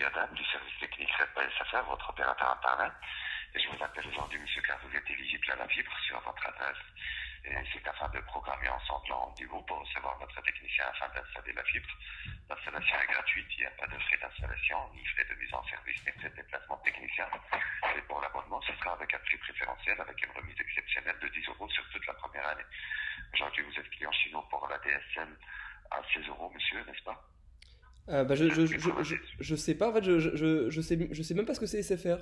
ici Adam du service technique Red by SFR, votre opérateur Internet. Et je vous appelle aujourd'hui, monsieur, car vous êtes éligible à la fibre sur votre adresse. Et c'est afin de programmer ensemble un rendez-vous pour recevoir notre technicien afin d'installer la fibre. L'installation est gratuite, il n'y a pas de frais d'installation, ni frais de mise en service, ni frais de déplacement technicien. Et pour l'abonnement, ce sera avec un prix préférentiel, avec une remise exceptionnelle de 10 euros sur toute la première année. Aujourd'hui, vous êtes client chez nous pour la DSL à 16 euros, monsieur, n'est-ce pas? Je sais pas, en fait, je sais même pas ce que c'est SFR.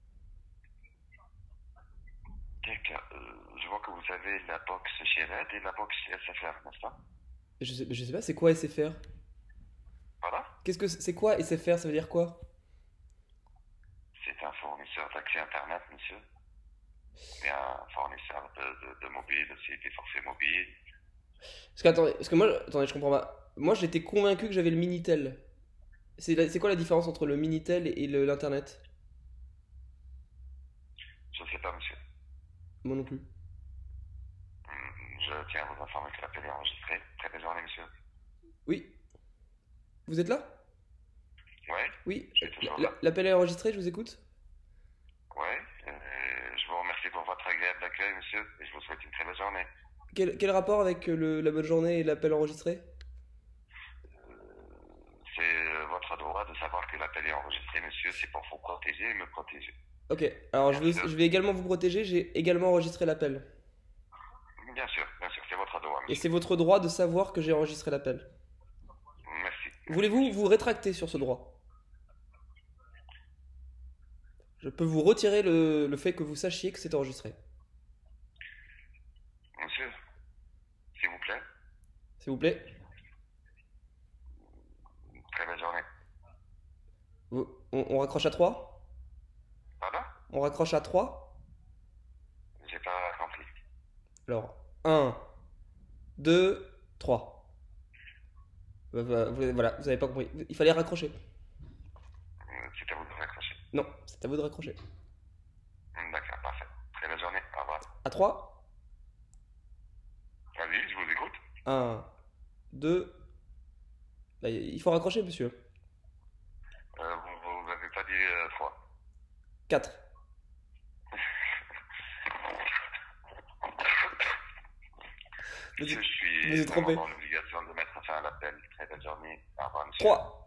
Je vois que vous avez la box chez Red et la box chez SFR, n'est-ce pas? Je sais pas, c'est quoi SFR? Voilà. C'est quoi SFR? Ça veut dire quoi? C'est un fournisseur d'accès Internet, monsieur. C'est un fournisseur de mobile, c'est des forfaits mobiles. Parce que moi, attendez, je comprends pas. Moi, j'étais convaincu que j'avais le Minitel. C'est quoi la différence entre le Minitel et l'internet? Je ne sais pas, monsieur. Moi non plus. Je tiens à vous informer que l'appel est enregistré. Très belle journée, monsieur. Oui. Vous êtes là? Oui, Oui. je suis toujours là. L'appel est enregistré, je vous écoute. Oui, je vous remercie pour votre agréable accueil, monsieur, et je vous souhaite une très belle journée. Quel rapport avec la bonne journée et l'appel enregistré? C'est votre droit de savoir que l'appel est enregistré, monsieur. C'est pour vous protéger et me protéger. Ok, alors Bien sûr, je vais également vous protéger, j'ai également enregistré l'appel. bien sûr, c'est votre droit, Et monsieur. c'est votre droit de savoir que j'ai enregistré l'appel. Merci, merci, Voulez-vous monsieur. vous rétracter sur ce droit? Je peux vous retirer le fait que vous sachiez que c'est enregistré. Monsieur, s'il vous plaît, S'il vous plaît. très belle journée. On raccroche à 3. Pardon? On raccroche à 3. J'ai pas compris. Alors, 1, 2, 3. Voilà, vous avez pas compris. Il fallait raccrocher. C'est à vous de raccrocher. Non, c'est à vous de raccrocher. D'accord, parfait. Très belle journée, au revoir. À 3. Vas-y, je vous écoute. 1, 2. Là, il faut raccrocher, monsieur. Vous n'avez pas dit 3. 4. Vous Monsieur, êtes, je vous suis êtes vraiment trompé. dans l'obligation de mettre fin à l'appel. Très belle journée, au revoir, monsieur. 3.